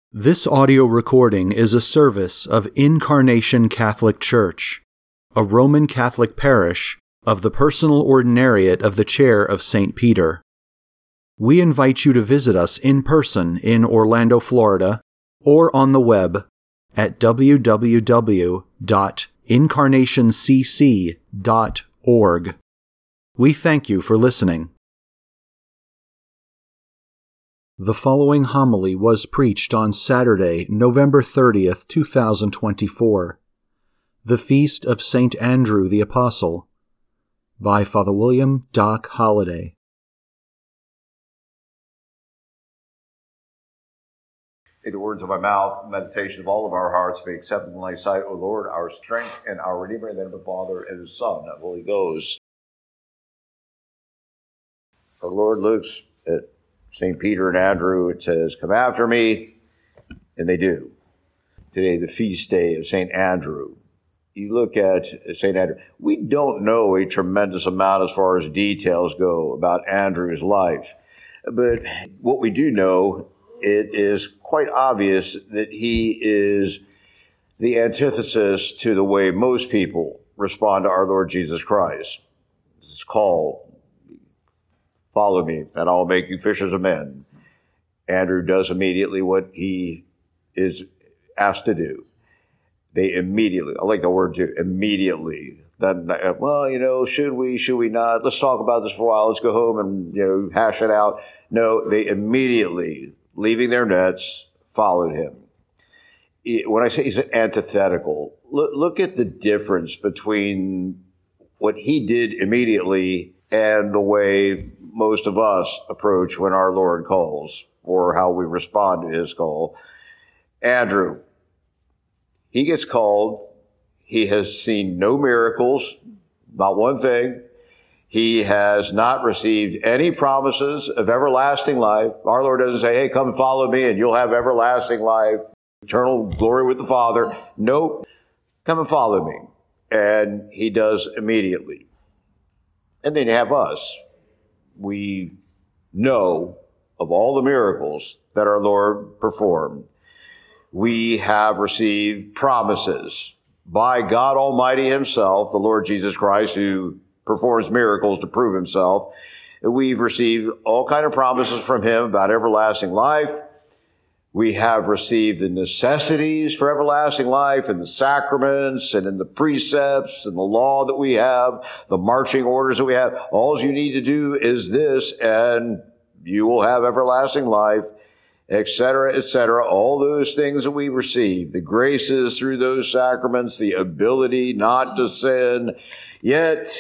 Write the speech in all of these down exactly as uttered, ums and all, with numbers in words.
This audio recording is a service of Incarnation Catholic Church, a Roman Catholic parish of the Personal Ordinariate of the Chair of Saint Peter. We invite you to visit us in person in Orlando, Florida, or on the web at w w w dot incarnation c c dot org. We thank you for listening. The following homily was preached on Saturday, November thirtieth, two thousand twenty-four, the Feast of Saint Andrew the Apostle, by Father William Doc Holliday. May the words of my mouth, meditation of all of our hearts be acceptable in thy sight, O Lord, our strength and our Redeemer, in the name of the Father, and the Son, and the Holy Ghost. Our Lord looks at Saint Peter and Andrew. It says, "Come after me," and they do. Today, the feast day of Saint Andrew. You look at Saint Andrew. We don't know a tremendous amount as far as details go about Andrew's life, but what we do know, it is quite obvious that he is the antithesis to the way most people respond to our Lord Jesus Christ. It's called, "Follow me, and I'll make you fishers of men." Andrew does immediately what he is asked to do. They immediately, I like the word too, immediately. Then, well, you know, should we, should we not? Let's talk about this for a while. Let's go home and, you know, hash it out. No, they immediately, leaving their nets, followed him. When I say he's antithetical, look, look at the difference between what he did immediately and the way most of us approach when our Lord calls, or how we respond to his call. Andrew, he gets called. He has seen no miracles, not one thing. He has not received any promises of everlasting life. Our Lord doesn't say, "Hey, come follow me and you'll have everlasting life, eternal glory with the Father." Nope. Come and follow me. And he does immediately. And then you have us. We know of all the miracles that our Lord performed. We have received promises by God Almighty himself, the Lord Jesus Christ, who performs miracles to prove himself. We've received all kinds of promises from him about everlasting life. We have received the necessities for everlasting life in the sacraments and in the precepts and the law that we have, the marching orders that we have. All you need to do is this, and you will have everlasting life, et cetera, et cetera. All those things that we receive, the graces through those sacraments, the ability not to sin. Yet,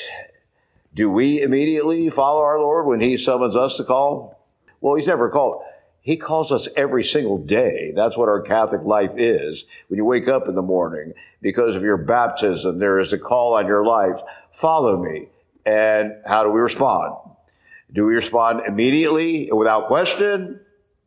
do we immediately follow our Lord when he summons us to call? Well, he's never called. He calls us every single day. That's what our Catholic life is. When you wake up in the morning, because of your baptism, there is a call on your life. Follow me. And how do we respond? Do we respond immediately without question?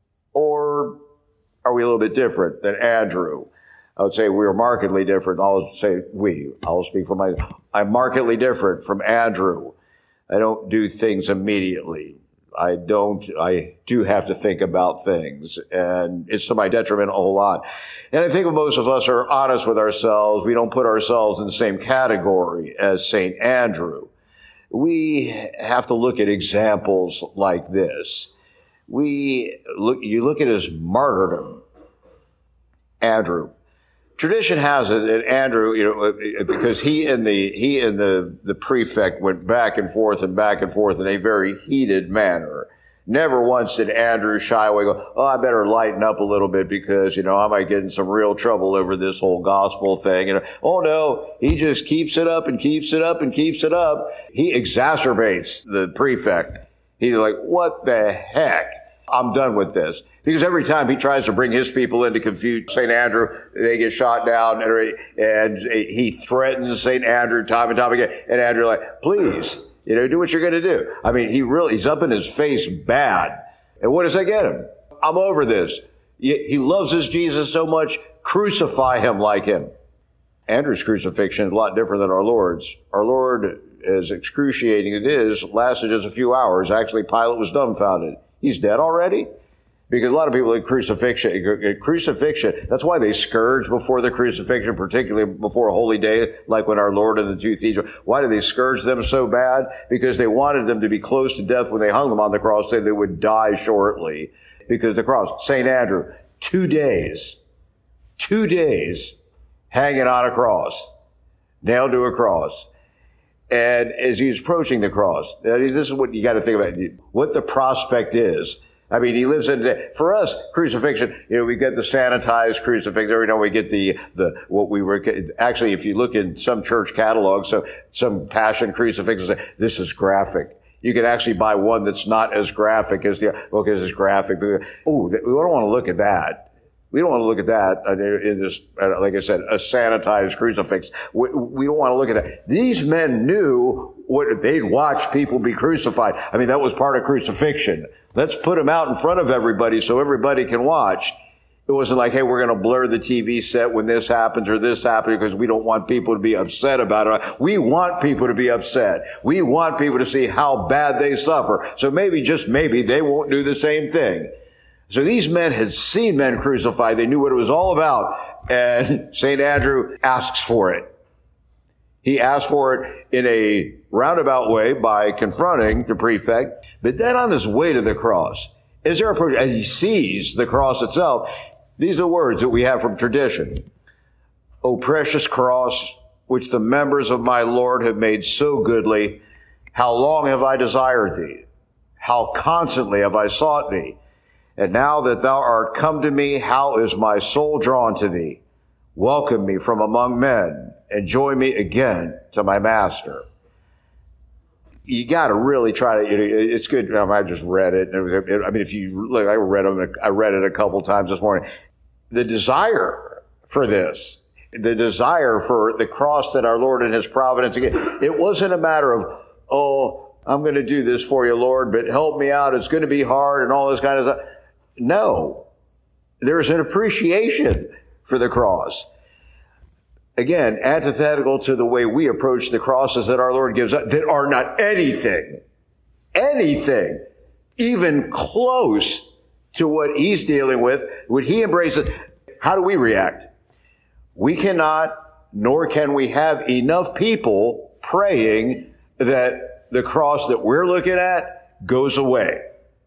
Or are we a little bit different than Andrew? I would say we are markedly different. I'll say we. I'll speak for my, I'm markedly different from Andrew. I don't do things immediately. I don't, I do have to think about things, and it's to my detriment a whole lot. And I think if most of us are honest with ourselves, we don't put ourselves in the same category as Saint Andrew. We have to look at examples like this. We look, you look at his martyrdom. Andrew. Tradition has it that Andrew, you know, because he and the he and the, the prefect went back and forth and back and forth in a very heated manner. Never once did Andrew shy away, go, "Oh, I better lighten up a little bit because, you know, I might get in some real trouble over this whole gospel thing." You know, oh no, he just keeps it up and keeps it up and keeps it up. He exacerbates the prefect. He's like, "What the heck? I'm done with this." Because every time he tries to bring his people in to confuse Saint Andrew, they get shot down, and he threatens Saint Andrew time and time again. And Andrew like, "Please, you know, do what you're going to do." I mean, he really, he's up in his face bad. And what does that get him? "I'm over this. He loves his Jesus so much, crucify him like him." Andrew's crucifixion is a lot different than our Lord's. Our Lord, as excruciating it is, lasted just a few hours. Actually, Pilate was dumbfounded. He's dead already? Because a lot of people at crucifixion, crucifixion, that's why they scourge before the crucifixion, particularly before a holy day, like when our Lord and the two thieves. Why did they scourge them so bad? Because they wanted them to be close to death when they hung them on the cross, so they would die shortly. Because the cross, Saint Andrew, two days, two days hanging on a cross, nailed to a cross. And as he's approaching the cross, this is what you got to think about, what the prospect is. I mean, he lives in, for us, crucifixion, you know, we get the sanitized crucifix. Every now we get the, the, what we were, actually, if you look in some church catalogs, so some passion crucifixes, this is graphic. You can actually buy one that's not as graphic as the, well, because it's graphic. Oh, we don't want to look at that. We don't want to look at that in this, like I said, a sanitized crucifix. We, we don't want to look at that. These men knew what, they'd watch people be crucified. I mean, that was part of crucifixion. Let's put them out in front of everybody so everybody can watch. It wasn't like, hey, we're going to blur the T V set when this happens or this happens because we don't want people to be upset about it. We want people to be upset. We want people to see how bad they suffer. So maybe, just maybe, they won't do the same thing. So these men had seen men crucified. They knew what it was all about. And Saint Andrew asks for it. He asks for it in a roundabout way by confronting the prefect. But then on his way to the cross, as they're approaching, as he sees the cross itself, these are words that we have from tradition. O precious cross, which the members of my Lord have made so goodly, how long have I desired thee? How constantly have I sought thee? And now that thou art come to me, how is my soul drawn to thee? Welcome me from among men, and join me again to my master. You got to really try to, it's good. I just read it. I mean, if you look, I read them, I read it a couple times this morning. The desire for this, the desire for the cross that our Lord in his providence, again, it wasn't a matter of, oh, I'm going to do this for you, Lord, but help me out. It's going to be hard and all this kind of stuff. No, there's an appreciation for the cross. Again, antithetical to the way we approach the crosses that our Lord gives us, that are not anything, anything, even close to what he's dealing with, what he embraces. How do we react? We cannot, nor can we have enough people praying that the cross that we're looking at goes away.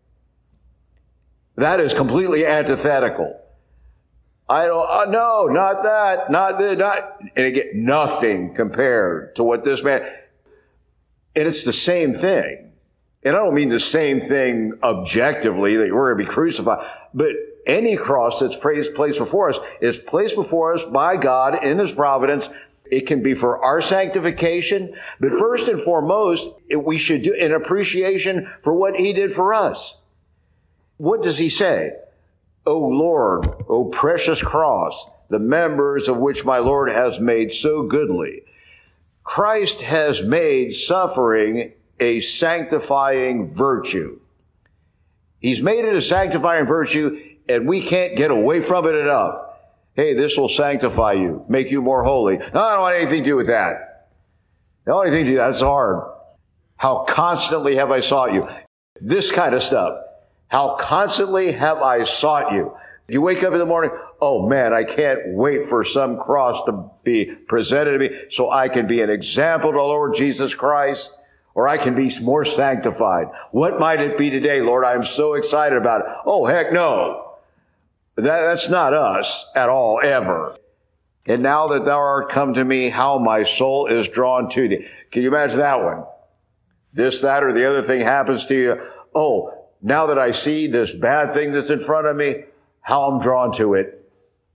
That is completely antithetical. I don't, uh, no, not that, not the, not, and again, nothing compared to what this man, and it's the same thing. And I don't mean the same thing objectively, that we're going to be crucified, but any cross that's placed before us is placed before us by God in his providence. It can be for our sanctification, but first and foremost, it, we should do an appreciation for what he did for us. What does he say? O Lord, O precious cross, the members of which my Lord has made so goodly. Christ has made suffering a sanctifying virtue. He's made it a sanctifying virtue, and we can't get away from it enough. Hey, this will sanctify you, make you more holy. No, I don't want anything to do with that. I don't want anything to do with that. That's hard. How constantly have I sought you? This kind of stuff. How constantly have I sought you? You wake up in the morning, oh man, I can't wait for some cross to be presented to me so I can be an example to the Lord Jesus Christ, or I can be more sanctified. What might it be today, Lord? I'm so excited about it. Oh, heck no. That, that's not us at all, ever. And now that thou art come to me, how my soul is drawn to thee. Can you imagine that one? This, that, or the other thing happens to you. Oh, now that I see this bad thing that's in front of me, how I'm drawn to it.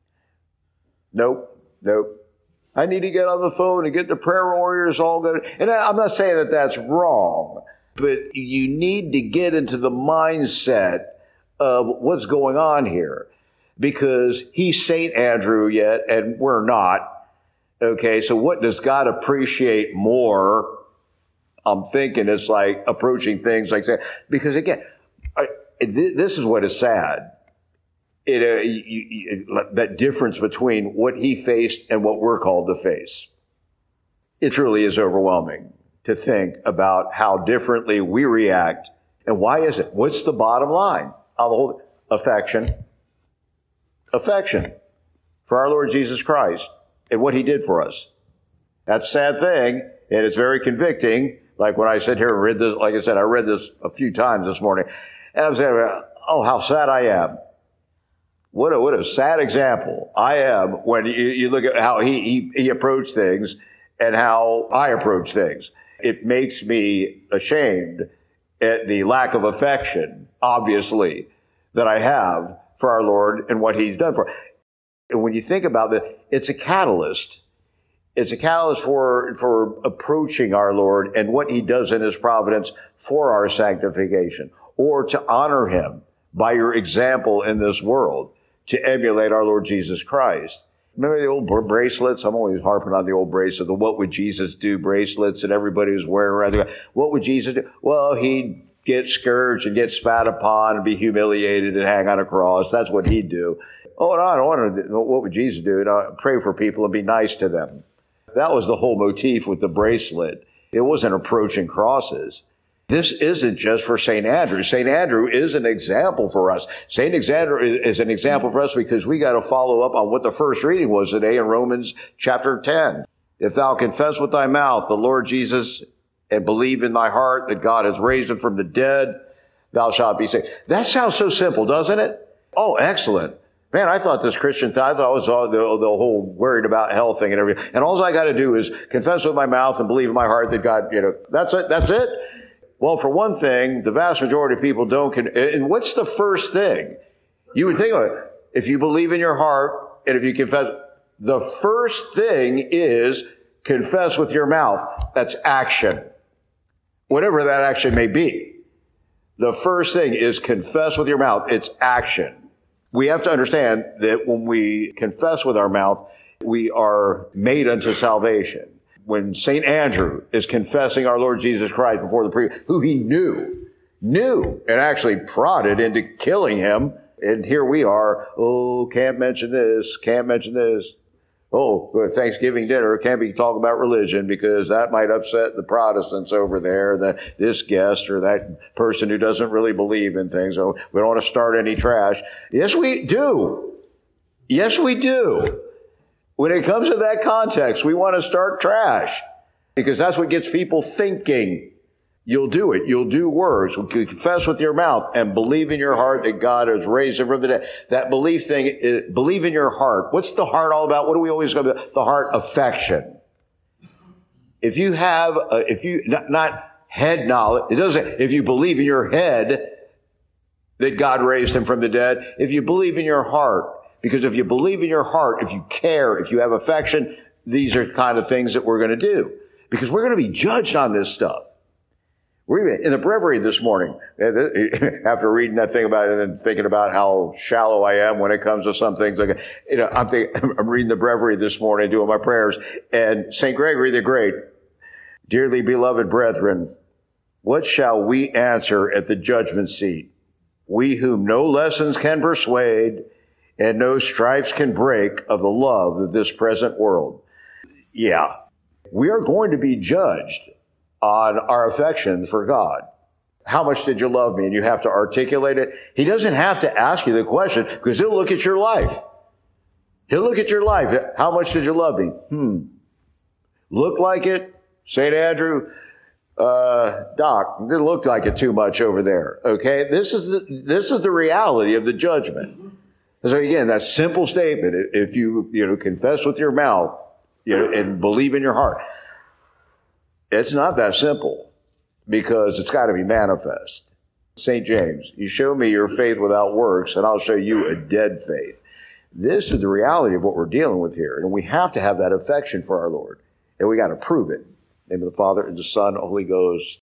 Nope, nope. I need to get on the phone and get the prayer warriors all good. And I'm not saying that that's wrong, but you need to get into the mindset of what's going on here, because he's Saint Andrew yet, and we're not. Okay, so what does God appreciate more? I'm thinking it's like approaching things like that, because again, I, this is what is sad. It, uh, you, you, that difference between what he faced and what we're called to face. It truly is overwhelming to think about how differently we react. And why is it? What's the bottom line? affection. Affection for our Lord Jesus Christ and what he did for us. That's a sad thing, and it's very convicting. Like when I sit here and read this, like I said, I read this a few times this morning, and I'm saying, oh, how sad I am. What a, what a sad example I am when you, you look at how he, he, he approached things and how I approach things. It makes me ashamed at the lack of affection, obviously, that I have for our Lord and what he's done for us. And when you think about it, it's a catalyst. It's a catalyst for, for approaching our Lord and what he does in his providence for our sanctification, or to honor him by your example in this world, to emulate our Lord Jesus Christ. Remember the old bracelets? I'm always harping on the old bracelet, the what would Jesus do bracelets that everybody was wearing around. What would Jesus do? Well, he'd get scourged and get spat upon and be humiliated and hang on a cross. That's what he'd do. Oh, no, I don't want to, what would Jesus do? No, pray for people and be nice to them. That was the whole motif with the bracelet. It wasn't approaching crosses. This isn't just for Saint Andrew. Saint Andrew is an example for us. Saint Andrew is an example for us because we got to follow up on what the first reading was today in Romans chapter ten. If thou confess with thy mouth the Lord Jesus and believe in thy heart that God has raised him from the dead, thou shalt be saved. That sounds so simple, doesn't it? Oh, excellent. Man, I thought this Christian thing, I thought it was all the, the whole worried about hell thing and everything. And all I got to do is confess with my mouth and believe in my heart that God, you know, that's it. That's it. Well, for one thing, the vast majority of people don't. Con- and what's the first thing? You would think of it. If you believe in your heart and if you confess, the first thing is confess with your mouth. That's action. Whatever that action may be. The first thing is confess with your mouth. It's action. We have to understand that when we confess with our mouth, we are made unto salvation. When Saint Andrew is confessing our Lord Jesus Christ before the priest, who he knew, knew, and actually prodded into killing him, and here we are, oh, can't mention this, can't mention this. Oh, Thanksgiving dinner, can't be talking about religion because that might upset the Protestants over there, that this guest or that person who doesn't really believe in things. So we don't want to start any trash. Yes, we do. Yes, we do. When it comes to that context, we want to start trash because that's what gets people thinking. You'll do it. You'll do words. You confess with your mouth and believe in your heart that God has raised him from the dead. That belief thing, is, believe in your heart. What's the heart all about? What do we always go about? The heart, affection. If you have, a, if you, not, not head knowledge, it doesn't, if you believe in your head that God raised him from the dead, if you believe in your heart, because if you believe in your heart, if you care, if you have affection, these are the kind of things that we're going to do. Because we're going to be judged on this stuff. We're in the breviary this morning, after reading that thing about it and then thinking about how shallow I am when it comes to some things. Like, you know, I'm, thinking, I'm reading the breviary this morning, doing my prayers, and Saint Gregory the Great, dearly beloved brethren, what shall we answer at the judgment seat? We whom no lessons can persuade and no stripes can break of the love of this present world. Yeah, we are going to be judged on our affection for God. How much did you love me? And you have to articulate it. He doesn't have to ask you the question because he'll look at your life. He'll look at your life. How much did you love me? Hmm. Look like it? Saint Andrew, uh, Doc, it didn't look like it too much over there. Okay? This is the, this is the reality of the judgment. So again, that simple statement, if you, you know, confess with your mouth, you know, and believe in your heart, it's not that simple because it's got to be manifest. Saint James, you show me your faith without works and I'll show you a dead faith. This is the reality of what we're dealing with here. And we have to have that affection for our Lord. And we got to prove it. In the name of the Father and the Son, and the Holy Ghost.